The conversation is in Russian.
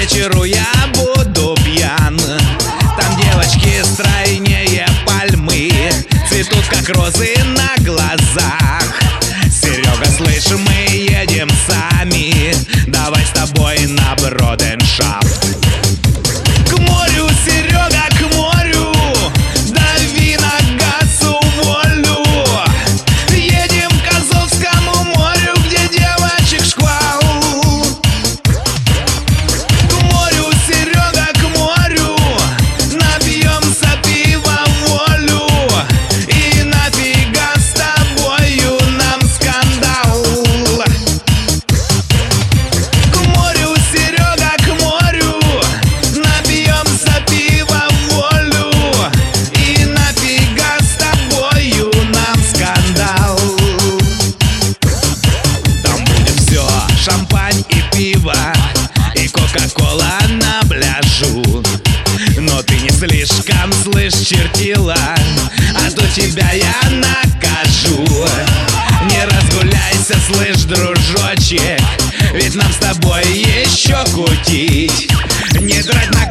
вечеру я буду пьян. Там девочки стройнее пальмы, цветут как розы на глазах. Серега, слышь, мы едем сами, давай с тобой на броденшафт. К морю, Серега, к морю, дави на газ, уволю. Едем к Азовскому морю, где девочек шквал. К морю, Серега, к морю, напьемся пива в волю. И нафига с тобою нам скандал. К морю, Серега, к морю, напьемся пива в волю. И нафига с тобою нам скандал. Там будет все, шампань и пиво, и кока-кола на пляжу. Но ты не слишком, слышь, чертила, а то тебя я накажу. Не разгуляйся, слышь, дружочек, ведь нам с тобой еще кутить. Не драть на